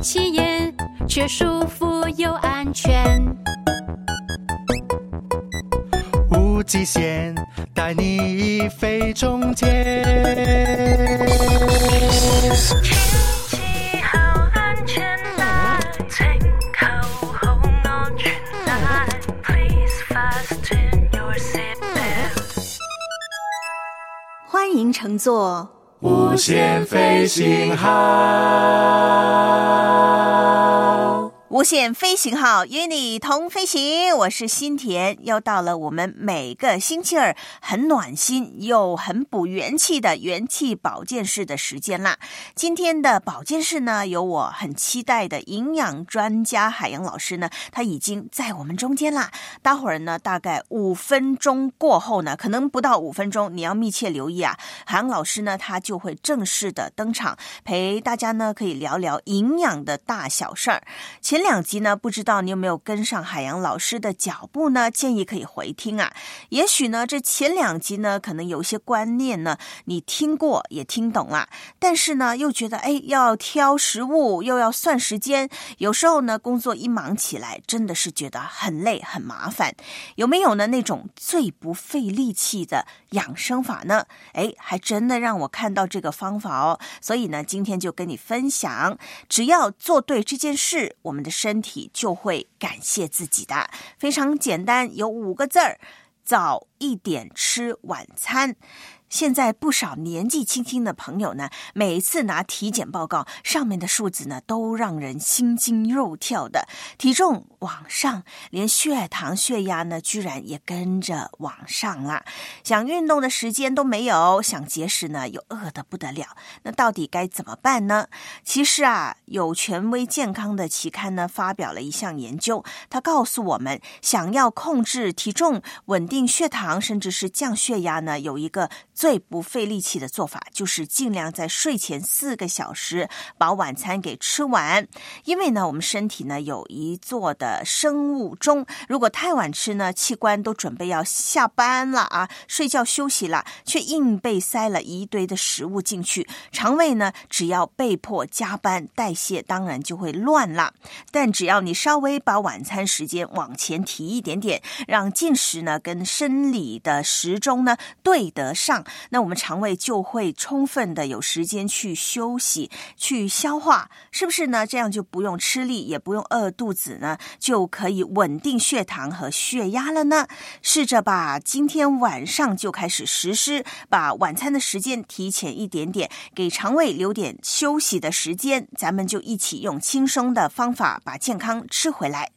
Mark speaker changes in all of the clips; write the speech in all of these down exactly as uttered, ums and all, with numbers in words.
Speaker 1: 起眼，却舒服又安全。
Speaker 2: 无极限，带你飞中间。
Speaker 3: 天气好安全啦，请扣好安全帶 Please fasten your seatbelt。
Speaker 4: 欢迎乘坐
Speaker 2: 无限飞行号，
Speaker 4: 无限飞行号与你同飞行，我是新田。又到了我们每个星期二很暖心又很补元气的元气保健室的时间啦。今天的保健室呢，有我很期待的营养专家海洋老师呢，他已经在我们中间啦。待会儿呢，大概五分钟过后呢，可能不到五分钟，你要密切留意啊。海洋老师呢，他就会正式的登场，陪大家呢可以聊聊营养的大小事儿。前两集呢，不知道你有没有跟上海洋老师的脚步呢？建议可以回听啊。也许呢，这前两集呢，可能有些观念呢，你听过也听懂了，但是呢，又觉得哎，要挑食物，又要算时间，有时候呢，工作一忙起来，真的是觉得很累很麻烦。有没有呢那种最不费力气的养生法呢？哎，还真的让我看到这个方法哦。所以呢，今天就跟你分享，只要做对这件事，我们的身体就会感谢自己的。非常简单，有五个字儿：早一点吃晚餐。现在不少年纪轻轻的朋友呢，每次拿体检报告，上面的数字呢都让人心惊肉跳的，体重往上，连血糖血压呢居然也跟着往上啦。想运动的时间都没有，想节食呢又饿得不得了，那到底该怎么办呢？其实啊，有权威健康的期刊呢发表了一项研究，它告诉我们，想要控制体重、稳定血糖，甚至是降血压呢，有一个最不费力气的做法，就是尽量在睡前四个小时把晚餐给吃完。因为呢，我们身体呢有一座的生物钟，如果太晚吃呢，器官都准备要下班了啊，睡觉休息了，却硬被塞了一堆的食物进去，肠胃呢只要被迫加班，代谢当然就会乱了。但只要你稍微把晚餐时间往前提一点点，让进食呢跟生理的时钟呢对得上，那我们肠胃就会充分的有时间去休息，去消化，是不是呢？这样就不用吃力，也不用饿肚子呢，就可以稳定血糖和血压了呢。试着吧，今天晚上就开始实施，把晚餐的时间提前一点点，给肠胃留点休息的时间，咱们就一起用轻松的方法把健康吃回来。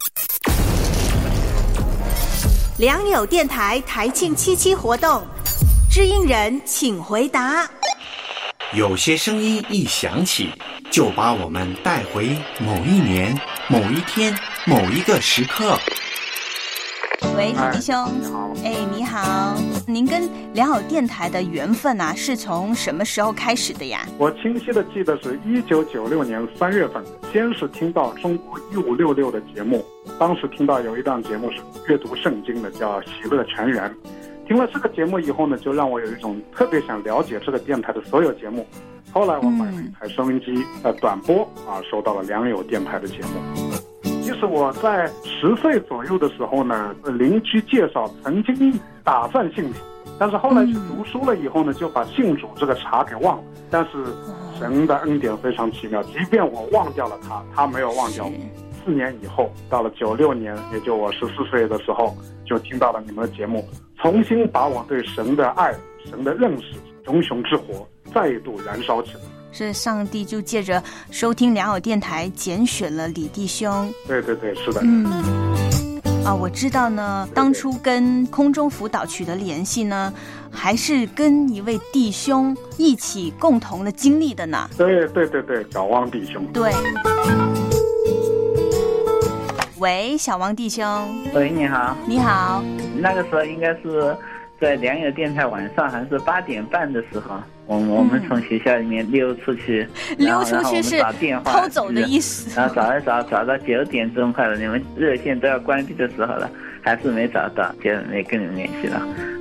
Speaker 4: 良友电台台庆七七活动，知音人请回答。
Speaker 5: 有些声音一响起，就把我们带回某一年、某一天、某一个时刻。
Speaker 4: 喂，李弟兄，哎，你好，您跟良好电台的缘分啊，是从什么时候开始的呀？
Speaker 6: 我清晰的记得是一九九六年三月份，先是听到中国一五六六的节目，当时听到有一档节目是阅读圣经的，叫《喜乐全员》。听了这个节目以后呢，就让我有一种特别想了解这个电台的所有节目。后来我买了一台收音机，呃，短波啊，收到了良友电台的节目。其实我在十岁左右的时候呢，邻居介绍曾经打算信主，但是后来去读书了以后呢，就把信主这个茬给忘了。但是神的恩典非常奇妙，即便我忘掉了他，他没有忘掉我。四年以后，到了九六年，也就我十四岁的时候，就听到了你们的节目，重新把我对神的爱、神的认识、熊熊之火再度燃烧起来。
Speaker 4: 是上帝就借着收听良友电台拣选了李弟兄。
Speaker 6: 对对对，是的。
Speaker 4: 嗯，啊，我知道呢，当初跟空中辅导取得联系呢，还是跟一位弟兄一起共同的经历的呢。
Speaker 6: 对对对对，小汪弟兄。
Speaker 4: 对。喂，小王弟兄。
Speaker 7: 喂，你好。
Speaker 4: 你好。
Speaker 7: 那个时候应该是在良友电台晚上还是八点半的时候，我们、嗯、我们从学校里面溜出去，
Speaker 4: 溜出去是偷走的意思。
Speaker 7: 然后找一找，找到九点钟快了，你们热线都要关闭的时候了，还是没找到，就没跟你们联系了。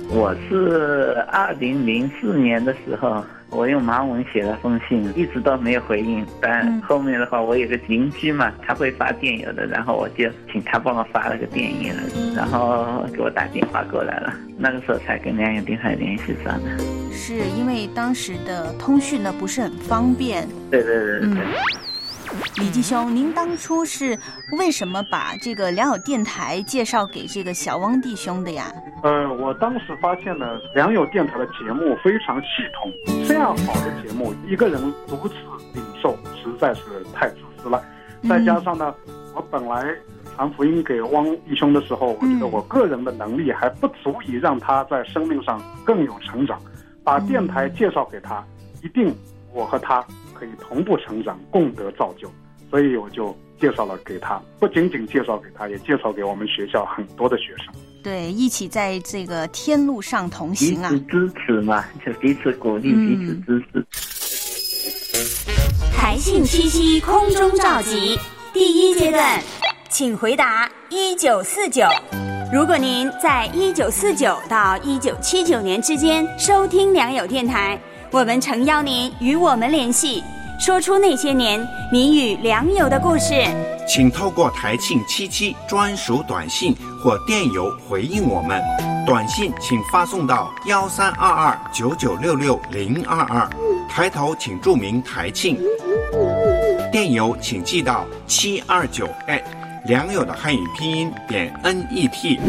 Speaker 7: 我是二零零四年的时候，我用盲文写了封信，一直都没有回应。但后面的话，我有个邻居嘛，他会发电邮的，然后我就请他帮我发了个电邮，然后给我打电话过来了。那个时候才跟良友电台联系上的。
Speaker 4: 是因为当时的通讯呢不是很方便。
Speaker 7: 对对对对。嗯，
Speaker 4: 李继兄，您当初是为什么把这个良友电台介绍给这个小汪弟兄的呀？
Speaker 6: 呃，我当时发现呢，良友电台的节目非常系统，这样好的节目，一个人独自领受实在是太自私了。再加上呢，我本来传福音给汪弟兄的时候，我觉得我个人的能力还不足以让他在生命上更有成长，把电台介绍给他，一定我和他可以同步成长，共得造就，所以我就介绍了给他，不仅仅介绍给他，也介绍给我们学校很多的学生。
Speaker 4: 对，一起在这个天路上同行啊，
Speaker 7: 彼此支持嘛，就彼此鼓励，
Speaker 4: 嗯、
Speaker 7: 彼此支
Speaker 1: 持。台庆七夕空中召集第一阶段，请回答一九四九。如果您在一九四九到一九七九年之间收听良友电台，我们诚邀您与我们联系，说出那些年您与良友的故事。
Speaker 5: 请透过台庆七七专属短信或电邮回应我们。短信请发送到幺三二二九九六六零二二，抬头请注明台庆。电邮请寄到七二九 at 良友的汉语拼音点 net。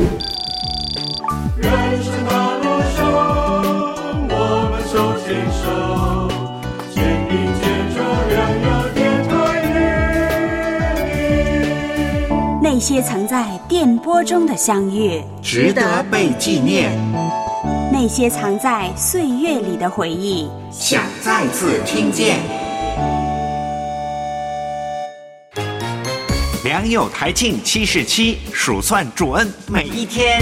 Speaker 8: 人生道路上，我们手牵手，肩并肩着良友电台与你。
Speaker 1: 那些曾在电波中的相遇，
Speaker 5: 值得被纪念；
Speaker 1: 那些藏在岁月里的回忆，
Speaker 5: 想再次听见。良友台庆七十七，数算主恩每一天。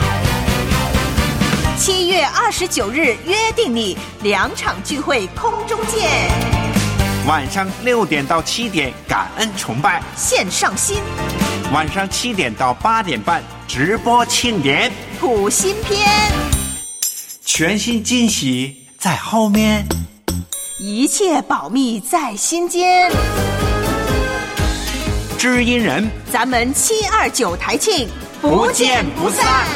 Speaker 4: 七月二十九日约定你，两场聚会空中见。
Speaker 5: 晚上六点到七点感恩崇拜
Speaker 4: 线上新，
Speaker 5: 晚上七点到八点半直播庆典
Speaker 4: 普新篇，
Speaker 5: 全新惊喜在后面，
Speaker 4: 一切保密在心间。
Speaker 5: 知音人，
Speaker 4: 咱们七二九台庆
Speaker 5: 不见不散。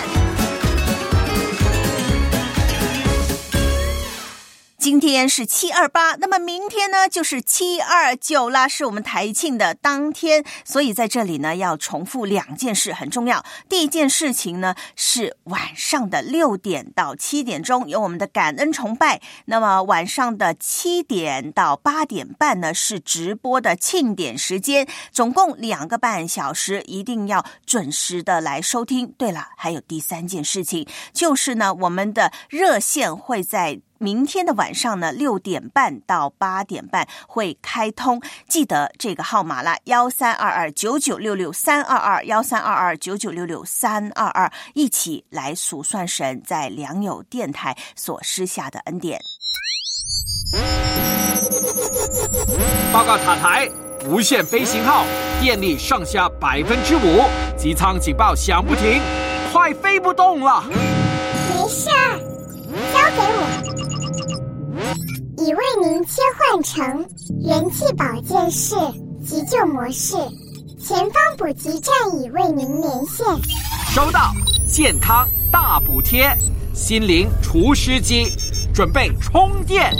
Speaker 4: 今天是七二八，那么明天呢就是七二九啦，是我们台庆的当天，所以在这里呢要重复两件事很重要。第一件事情呢是晚上的六点到七点钟有我们的感恩崇拜，那么晚上的七点到八点半呢是直播的庆典时间，总共两个半小时，一定要准时的来收听。对了，还有第三件事情，就是呢我们的热线会在明天的晚上呢，六点半到八点半会开通，记得这个号码啦，幺三二二九九六六三二二，幺三二二九九六六三二二，一起来数算神在良友电台所施下的恩典。
Speaker 9: 报告塔台，无线飞行号电力上下百分之五，机舱警报响不停，快飞不动了。
Speaker 10: 没事儿，交给我。已为您切换成人气保健室急救模式，前方补给站已为您连线。
Speaker 9: 收到，健康大补贴，心灵除湿机，准备充电。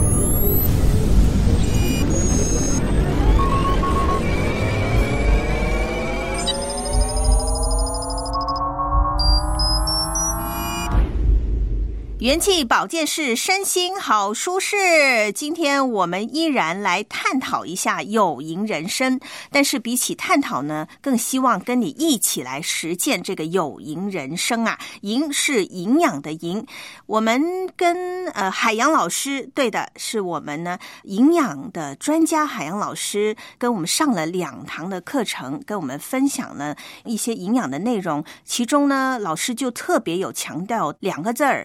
Speaker 4: 元气保健室，身心好舒适。今天我们依然来探讨一下有营人生，但是比起探讨呢，更希望跟你一起来实践这个有营人生啊。营是营养的营，我们跟呃海洋老师，对的，是我们呢营养的专家海洋老师跟我们上了两堂的课程，跟我们分享了一些营养的内容。其中呢，老师就特别有强调两个字儿，呃。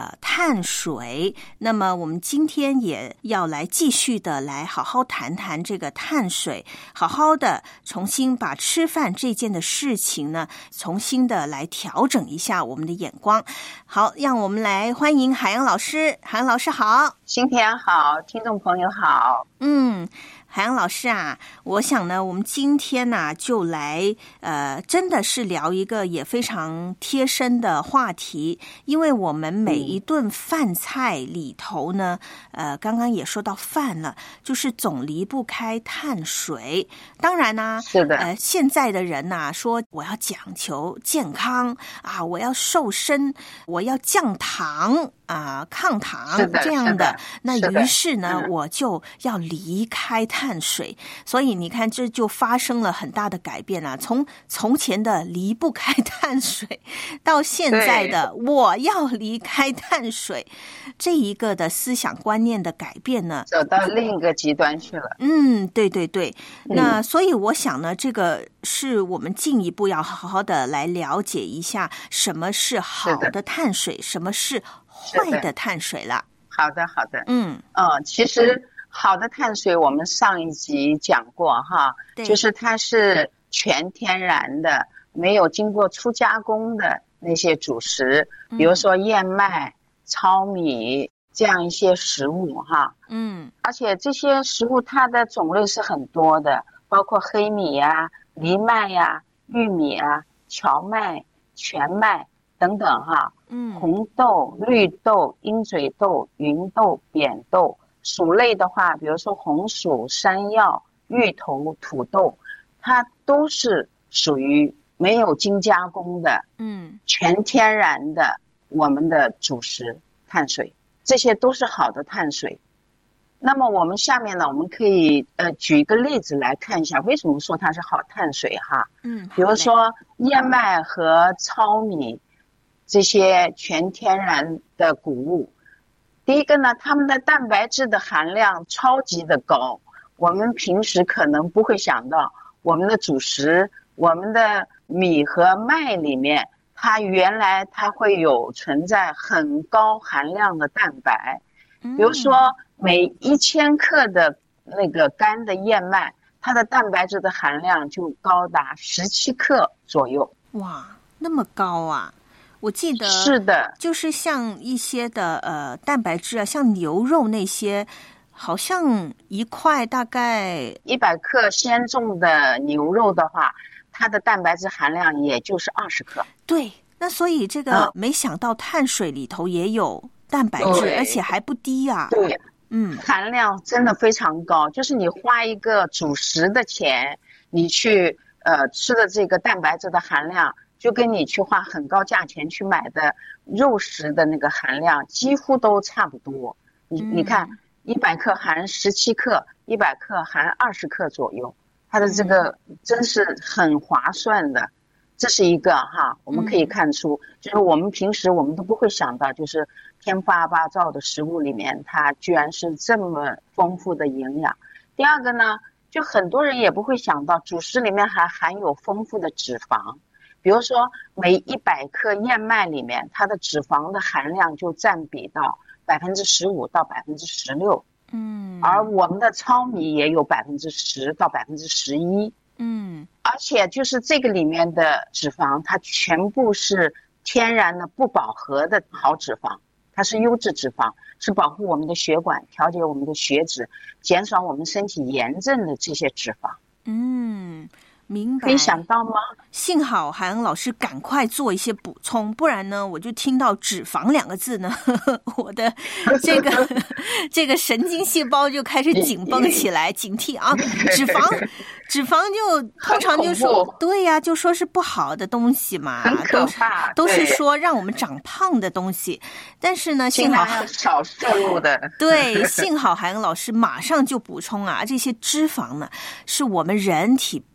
Speaker 4: 呃碳水。那么我们今天也要来继续的来好好谈谈这个碳水，好好的重新把吃饭这件的事情呢，重新的来调整一下我们的眼光。好，让我们来欢迎海洋老师。海洋老师好。
Speaker 11: 新田好，听众朋友好。
Speaker 4: 嗯，海洋老师啊，我想呢，我们今天呢、啊、就来呃，真的是聊一个也非常贴身的话题，因为我们每一顿饭菜里头呢，呃，刚刚也说到饭了，就是总离不开碳水。当然呢、啊，
Speaker 11: 是的，
Speaker 4: 呃，现在的人呐、啊、说我要讲求健康啊，我要瘦身，我要降糖啊，抗糖这样的，那于是呢，
Speaker 11: 嗯、
Speaker 4: 我就要离开碳水，所以你看，这就发生了很大的改变啊！从从前的离不开碳水，到现在的我要离开碳水，这一个的思想观念的改变呢，
Speaker 11: 走到另一个极端去了。
Speaker 4: 嗯，对对对。
Speaker 11: 嗯、
Speaker 4: 那所以我想呢，这个是我们进一步要好好的来了解一下，什么是好的碳水，什么是坏的碳水了。
Speaker 11: 好的，好的。
Speaker 4: 嗯，
Speaker 11: 呃，其实好的碳水我们上一集讲过哈，就是它是全天然的，没有经过初加工的那些主食，比如说燕麦、糙米这样一些食物哈。
Speaker 4: 嗯，
Speaker 11: 而且这些食物它的种类是很多的，包括黑米呀、藜麦呀、玉米啊、荞麦、全麦等等哈。
Speaker 4: 嗯，
Speaker 11: 红豆、绿豆、鹰嘴豆、芸豆、扁豆。薯类的话，比如说红薯、山药、芋头、土豆，它都是属于没有精加工的，
Speaker 4: 嗯，
Speaker 11: 全天然的我们的主食碳水，这些都是好的碳水。那么我们下面呢，我们可以呃举一个例子来看一下，为什么说它是好碳水哈？
Speaker 4: 嗯，
Speaker 11: 比如说燕麦和糙米这些全天然的谷物。第一个呢，它们的蛋白质的含量超级的高，我们平时可能不会想到，我们的主食，我们的米和麦里面，它原来它会有存在很高含量的蛋白。比如说每一千克的那个干的燕麦，它的蛋白质的含量就高达十七克左右。
Speaker 4: 哇，那么高啊！我记得
Speaker 11: 是的，
Speaker 4: 就是像一些的呃蛋白质啊，像牛肉那些，好像一块大概
Speaker 11: 一百克鲜重的牛肉的话，它的蛋白质含量也就是二十克。
Speaker 4: 对，那所以这个、嗯、没想到碳水里头也有蛋白质，而且还不低啊。
Speaker 11: 对，
Speaker 4: 嗯，
Speaker 11: 含量真的非常高，就是你花一个主食的钱，你去呃吃的这个蛋白质的含量。就跟你去花很高价钱去买的肉食的那个含量几乎都差不多。你你看，一百克含十七克，一百克含二十克左右，它的这个真是很划算的。这是一个哈，我们可以看出，就是我们平时我们都不会想到，就是天花八造的食物里面，它居然是这么丰富的营养。第二个呢，就很多人也不会想到，主食里面还含有丰富的脂肪。比如说每一百克燕麦里面，它的脂肪的含量就占比到百分之十五到百分之十六，
Speaker 4: 嗯，
Speaker 11: 而我们的糙米也有百分之十到百分之十一，
Speaker 4: 嗯，
Speaker 11: 而且就是这个里面的脂肪，它全部是天然的不饱和的好脂肪，它是优质脂肪，是保护我们的血管、调节我们的血脂、减少我们身体炎症的这些脂肪。
Speaker 4: 嗯。明白，
Speaker 11: 可以想到吗？
Speaker 4: 幸好海洋老师赶快做一些补充，不然呢，我就听到脂肪两个字呢，呵呵我的这个这个神经细胞就开始紧绷起来，警惕啊！脂肪，脂肪就通常就说，对呀、啊，就说是不好的东西嘛，
Speaker 11: 很可怕，
Speaker 4: 都是都是说让我们长胖的东西。但是呢，幸好
Speaker 11: 少摄入的，
Speaker 4: 对，幸好海洋老师马上就补充啊，这些脂肪呢，是我们人体必须。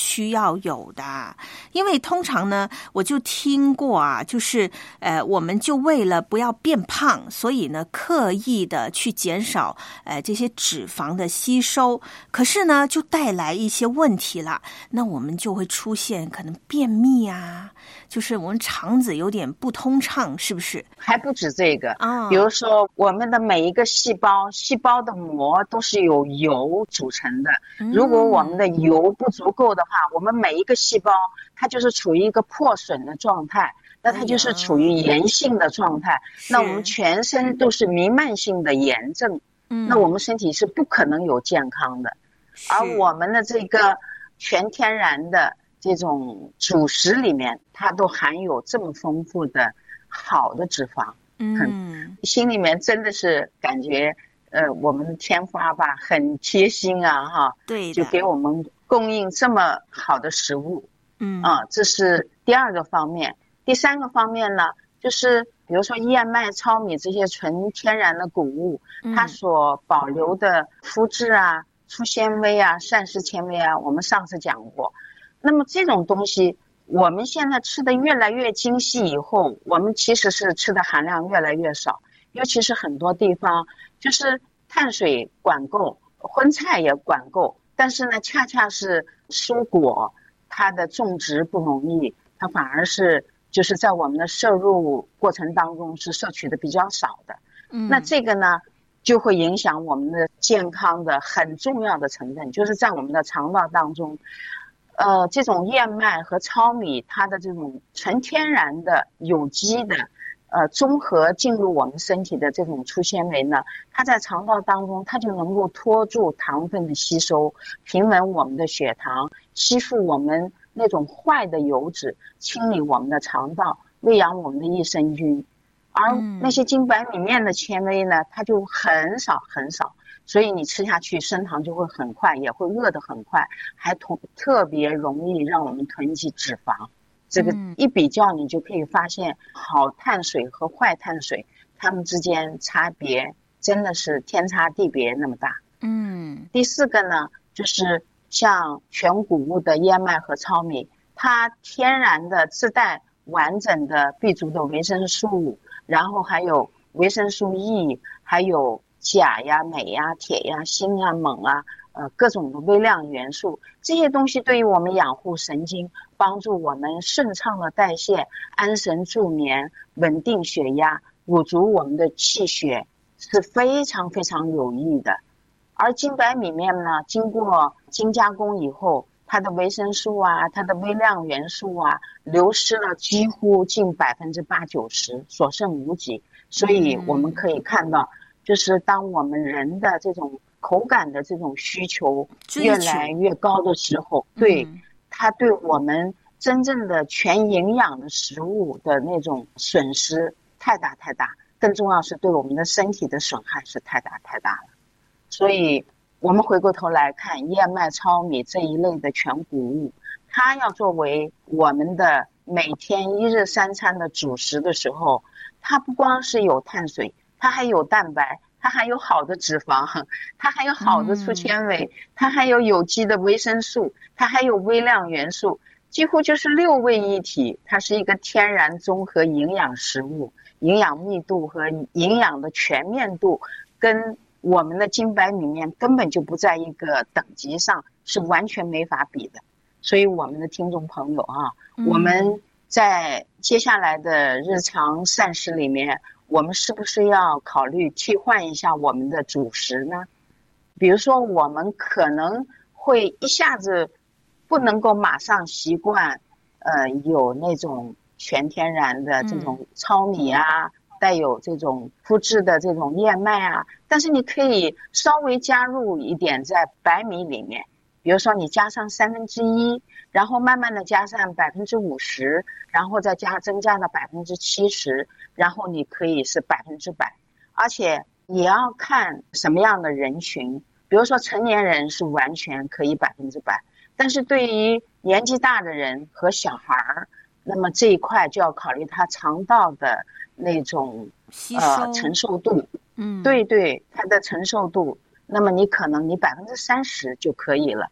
Speaker 4: 需要有的。因为通常呢，我就听过啊，就是呃，我们就为了不要变胖，所以呢，刻意的去减少呃这些脂肪的吸收，可是呢，就带来一些问题了。那我们就会出现可能便秘啊，就是我们肠子有点不通畅，是不是？
Speaker 11: 还不止这个
Speaker 4: 啊，
Speaker 11: 比如说我们的每一个细胞，细胞的膜都是由油组成的。如果我们的油不足够的话，我们每一个细胞它就是处于一个破损的状态，那它就是处于炎性的状态。那我们全身都是弥漫性的炎症，那我们身体是不可能有健康的。而我们的这个全天然的这种主食里面，它都含有这么丰富的好的脂肪。嗯，心里面真的是感觉呃，我们的天父阿爸很贴心啊，哈，
Speaker 4: 对，
Speaker 11: 就给我们供应这么好的食物。
Speaker 4: 嗯
Speaker 11: 啊，这是第二个方面。第三个方面呢，就是比如说燕麦、糙米这些纯天然的谷物，
Speaker 4: 嗯、
Speaker 11: 它所保留的麸质啊、粗纤维啊、膳食纤维啊，我们上次讲过。那么这种东西，我们现在吃的越来越精细以后，我们其实是吃的含量越来越少，尤其是很多地方就是碳水管够，荤菜也管够，但是呢，恰恰是蔬果它的种植不容易，它反而是就是在我们的摄入过程当中是摄取的比较少的。嗯，那这个呢，就会影响我们的健康的很重要的成分，就是在我们的肠道当中。呃，这种燕麦和糙米，它的这种纯天然的有机的，呃，综合进入我们身体的这种粗纤维呢，它在肠道当中，它就能够拖住糖分的吸收，平稳我们的血糖，吸附我们那种坏的油脂，清理我们的肠道，喂养我们的益生菌。而那些精白米面的纤维呢，它就很少很少。所以你吃下去升糖就会很快，也会饿得很快，还同特别容易让我们囤积脂肪。这个一比较你就可以发现，好碳水和坏碳水它们之间差别真的是天差地别那么大。嗯，第四个呢，就是像全谷物的燕麦和糙米，它天然的自带完整的 B 族的维生素，然后还有维生素 E， 还有钾呀、镁呀、铁呀、锌呀、锰啊，呃，各种的微量元素，这些东西对于我们养护神经，帮助我们顺畅的代谢、安神助眠、稳定血压、补足我们的气血，是非常非常有益的。而精白米面呢，经过精加工以后，它的维生素啊、它的微量元素啊，流失了几乎近百分之八九十，所剩无几。所以我们可以看到。就是当我们人的这种口感的这种需求越来越高的时候，对，它对我们真正的全营养的食物的那种损失太大太大，更重要是对我们的身体的损害是太大太大了。所以我们回过头来看燕麦、糙米这一类的全谷物，它要作为我们的每天一日三餐的主食的时候，它不光是有碳水，它还有蛋白，它还有好的脂肪，它还有好的粗纤维，它还有有机的维生素，它还有微量元素，几乎就是六位一体。它是一个天然综合营养食物，营养密度和营养的全面度跟我们的精白米面根本就不在一个等级上，是完全没法比的。所以我们的听众朋友啊，我们在接下来的日常膳食里面，我们是不是要考虑替换一下我们的主食呢？比如说我们可能会一下子不能够马上习惯呃，有那种全天然的这种糙米啊、嗯、带有这种麸质的这种燕麦啊，但是你可以稍微加入一点在白米里面，比如说你加上三分之一，然后慢慢的加上百分之五十，然后再加增加到百分之七十，然后你可以是百分之百。而且也要看什么样的人群，比如说成年人是完全可以百分之百，但是对于年纪大的人和小孩，那么这一块就要考虑他肠道的那种呃承受度，嗯，对对，它的承受度。那么你可能你百分之三十就可以了。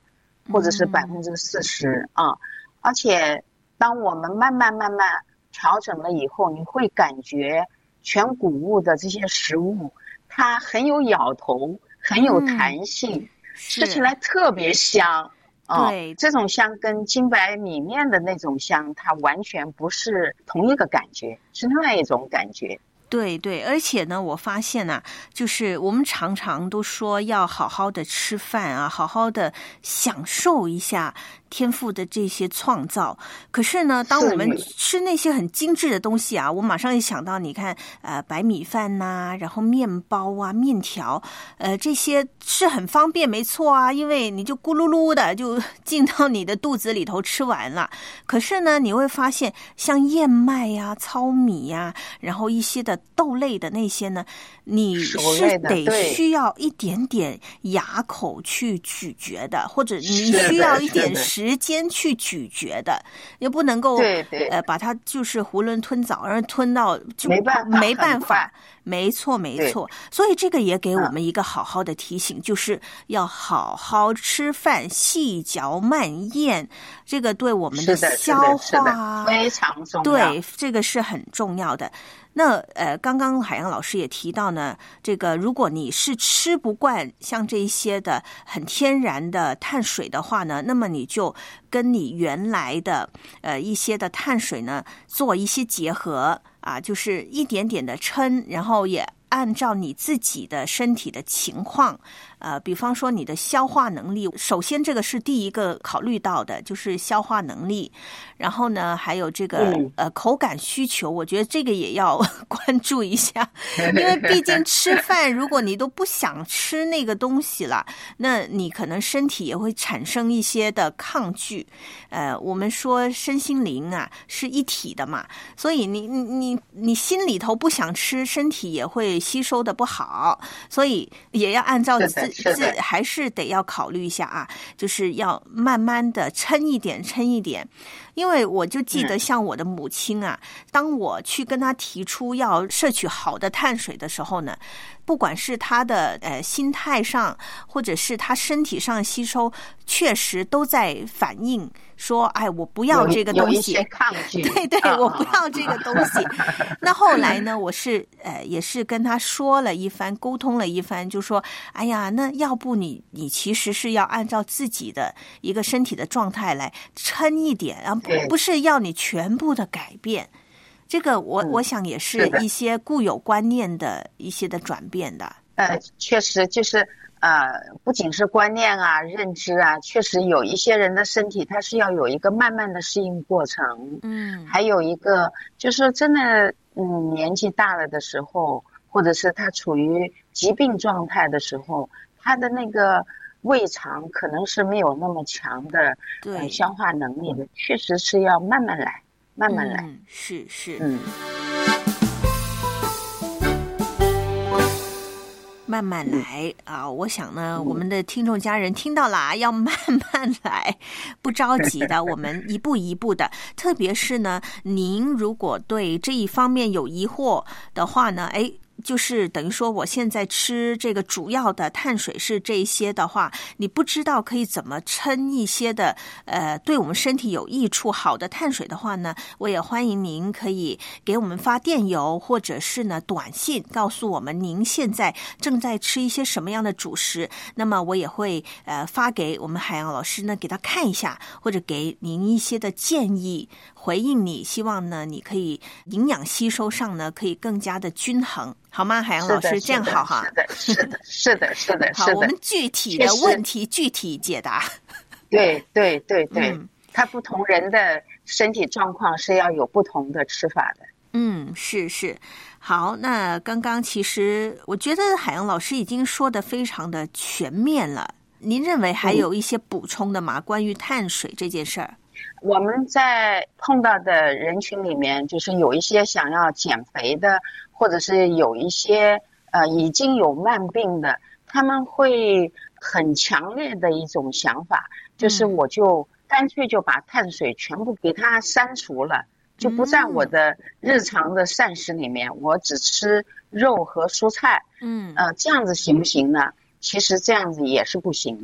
Speaker 11: 或者是百分之四十啊。而且当我们慢慢慢慢调整了以后，你会感觉全谷物的这些食物，它很有咬头，很有弹性，嗯、吃起来特别香。哦、对，这种香跟精白米面的那种香，它完全不是同一个感觉，是另外一种感觉。
Speaker 4: 对对，而且呢，我发现啊，就是我们常常都说要好好的吃饭啊，好好的享受一下天父的这些创造。可是呢，当我们吃那些很精致的东西啊，我马上就想到，你看，呃，白米饭呐、啊，然后面包啊、面条，呃，这些是很方便，没错啊，因为你就咕噜噜的就进到你的肚子里头吃完了。可是呢，你会发现，像燕麦呀、啊、糙米呀、啊，然后一些的豆类的那些呢，你是得需要一点点牙口去咀嚼的，或者你需要一点时间去咀嚼的，也不能够
Speaker 11: 对对
Speaker 4: 呃把它就是囫囵吞枣，而吞到就
Speaker 11: 没办
Speaker 4: 法没办法。没错没错，所以这个也给我们一个好好的提醒，嗯、就是要好好吃饭，细嚼慢咽，这个对我们的消化
Speaker 11: 非常重要。
Speaker 4: 对，这个是很重要的。那呃，刚刚海洋老师也提到呢，这个如果你是吃不惯像这一些的很天然的碳水的话呢，那么你就跟你原来的呃一些的碳水呢做一些结合啊，就是一点点的称，然后也按照你自己的身体的情况，呃，比方说你的消化能力，首先这个是第一个考虑到的，就是消化能力。然后呢，还有这个、嗯、呃口感需求，我觉得这个也要关注一下，因为毕竟吃饭，如果你都不想吃那个东西了，那你可能身体也会产生一些的抗拒。呃，我们说身心灵啊是一体的嘛，所以你你你你心里头不想吃，身体也会吸收的不好，所以也要按照自自还是得要考虑一下啊，就是要慢慢的撑一点，撑一点。因为我就记得像我的母亲啊，当我去跟她提出要摄取好的碳水的时候呢，不管是她的呃心态上，或者是她身体上吸收，确实都在反映说，哎，我不要这个东西，
Speaker 11: 有一些抗拒，
Speaker 4: 对对，我不要这个东西。那后来呢，我是呃也是跟她说了一番，沟通了一番，就说，哎呀，那要不你你其实是要按照自己的一个身体的状态来撑一点啊。不是要你全部的改变，这个我、嗯、我想也是一些固有观念的一些的转变的。
Speaker 11: 呃，确实就是呃，不仅是观念啊、认知啊，确实有一些人的身体它是要有一个慢慢的适应过程。嗯，还有一个就是真的，嗯，年纪大了的时候，或者是他处于疾病状态的时候，他的那个胃肠可能是没有那么强的呃消化能力的，确实是要慢慢来，慢慢来。
Speaker 4: 嗯、是是，
Speaker 11: 嗯，
Speaker 4: 慢慢来啊！我想呢，我们的听众家人听到了，要慢慢来，不着急的，我们一步一步的。特别是呢，您如果对这一方面有疑惑的话呢，哎。就是等于说我现在吃这个主要的碳水是这些的话，你不知道可以怎么称一些的呃对我们身体有益处好的碳水的话呢，我也欢迎您可以给我们发电邮或者是呢短信告诉我们您现在正在吃一些什么样的主食，那么我也会呃发给我们海洋老师呢给他看一下，或者给您一些的建议回应你，希望呢你可以营养吸收上呢可以更加的均衡。好吗，海洋老师？这样好哈。
Speaker 11: 是的，是的，是的，是的。
Speaker 4: 好，我们具体的问题具体解答。
Speaker 11: 对对对对，嗯，他不同人的身体状况是要有不同的吃法的。
Speaker 4: 嗯，是是。好，那刚刚其实我觉得海洋老师已经说的非常的全面了。您认为还有一些补充的吗？嗯，关于碳水这件事儿？
Speaker 11: 我们在碰到的人群里面，就是有一些想要减肥的，或者是有一些呃已经有慢病的，他们会很强烈的一种想法，就是我就干脆就把碳水全部给它删除了，就不在我的日常的膳食里面，我只吃肉和蔬菜。嗯，呃，这样子行不行呢？其实这样子也是不行的。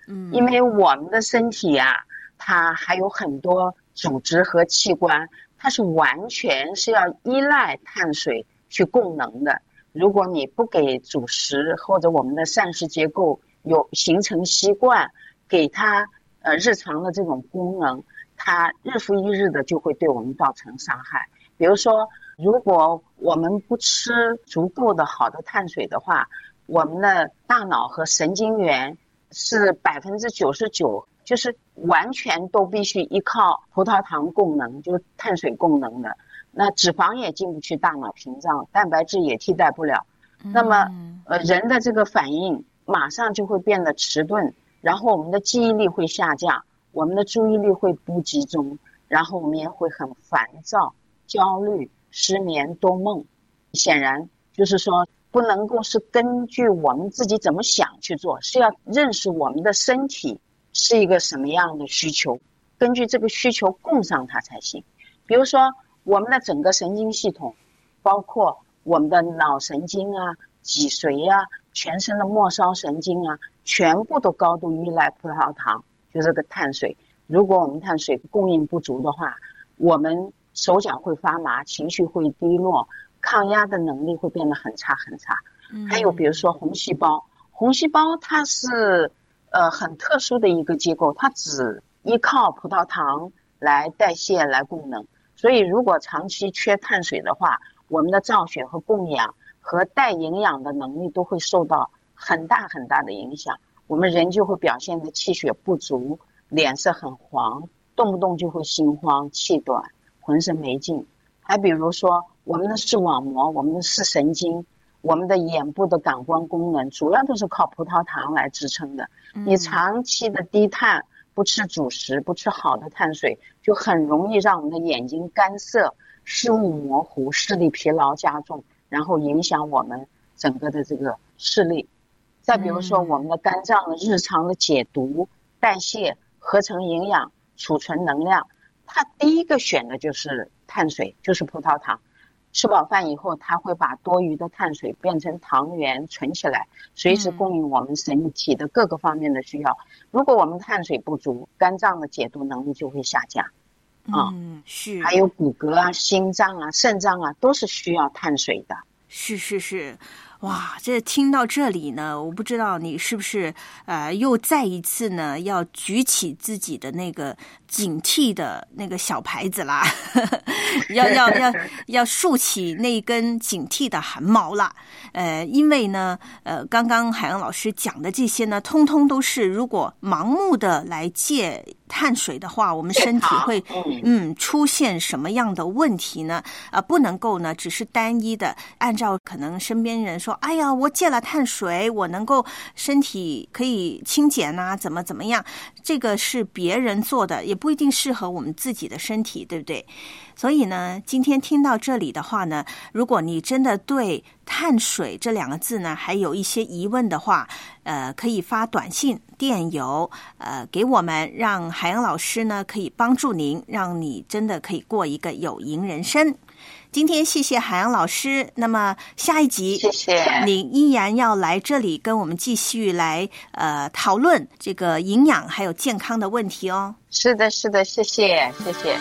Speaker 11: 嗯，因为我们的身体啊，它还有很多组织和器官，它是完全是要依赖碳水去供能的。如果你不给主食或者我们的膳食结构有形成习惯，给它呃日常的这种功能，它日复一日的就会对我们造成伤害。比如说，如果我们不吃足够的好的碳水的话，我们的大脑和神经元是百分之九十九，就是完全都必须依靠葡萄糖供能，就是碳水供能的。那脂肪也进不去大脑屏障，蛋白质也替代不了。那么，呃，人的这个反应马上就会变得迟钝，然后我们的记忆力会下降，我们的注意力会不集中，然后我们也会很烦躁、焦虑、失眠、多梦。显然就是说，不能够是根据我们自己怎么想去做，是要认识我们的身体是一个什么样的需求，根据这个需求供上它才行。比如说，我们的整个神经系统，包括我们的脑神经啊、脊髓啊、全身的末梢神经啊，全部都高度依赖葡萄糖，就这个碳水。如果我们碳水供应不足的话，我们手脚会发麻，情绪会低落，抗压的能力会变得很差很差。还有比如说红细胞，红细胞它是呃很特殊的一个结构，它只依靠葡萄糖来代谢来供能。所以如果长期缺碳水的话，我们的造血和供氧和带营养的能力都会受到很大很大的影响。我们人就会表现的气血不足，脸色很黄，动不动就会心慌气短，浑身没劲。还比如说我们的视网膜，我们的视神经，我们的眼部的感官功能，主要都是靠葡萄糖来支撑的。你长期的低碳，不吃主食，不吃好的碳水，就很容易让我们的眼睛干涩、视物模糊、视力疲劳加重，然后影响我们整个的这个视力。再比如说我们的肝脏的日常的解毒、代谢、合成营养、储存能量，它第一个选的就是碳水，就是葡萄糖。吃饱饭以后，它会把多余的碳水变成糖原存起来，随时供应我们身体的各个方面的需要。如果我们碳水不足，肝脏的解毒能力就会下降。啊，
Speaker 4: 嗯，是。
Speaker 11: 还有骨骼啊、心脏啊、肾脏啊，都是需要碳水的。
Speaker 4: 是是是。哇，这听到这里呢，我不知道你是不是呃又再一次呢要举起自己的那个警惕的那个小牌子啦，要要要要竖起那根警惕的汗毛啦。呃，因为呢，呃，刚刚海洋老师讲的这些呢，通通都是如果盲目的来戒碳水的话，我们身体会嗯出现什么样的问题呢？啊、呃，不能够呢只是单一的按照可能身边人说，哎呀，我戒了碳水，我能够身体可以清减啊，怎么怎么样？这个是别人做的，也不一定适合我们自己的身体，对不对？所以呢，今天听到这里的话呢，如果你真的对碳水这两个字呢还有一些疑问的话，呃，可以发短信、电邮，呃，给我们，让海洋老师呢可以帮助您，让你真的可以过一个有赢人生。今天谢谢海洋老师，那么下一集
Speaker 11: 谢谢
Speaker 4: 你依然要来这里跟我们继续来呃讨论这个营养还有健康的问题哦。
Speaker 11: 是的是的，谢谢谢谢。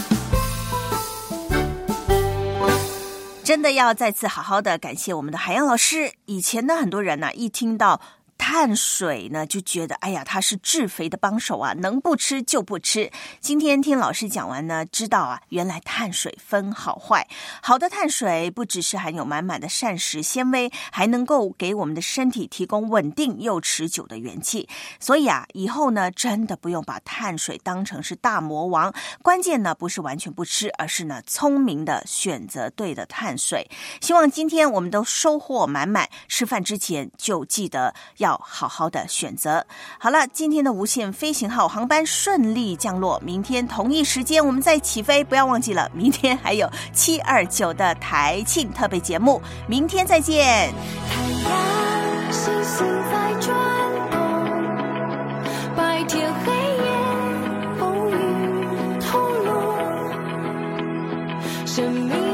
Speaker 4: 真的要再次好好的感谢我们的海洋老师。以前呢，很多人呢、啊、一听到碳水呢就觉得哎呀，它是致肥的帮手啊，能不吃就不吃。今天听老师讲完呢，知道啊，原来碳水分好坏。好的碳水不只是含有满满的膳食纤维，还能够给我们的身体提供稳定又持久的元气。所以啊，以后呢真的不用把碳水当成是大魔王，关键呢不是完全不吃，而是呢聪明的选择对的碳水。希望今天我们都收获满满，吃饭之前就记得要好好的选择。好了，今天的无限飞行号航班顺利降落，明天同一时间我们再起飞。不要忘记了，明天还有七二九的台庆特别节目，明天再见。
Speaker 3: 太阳星星在转动，白天黑夜风雨同路，生命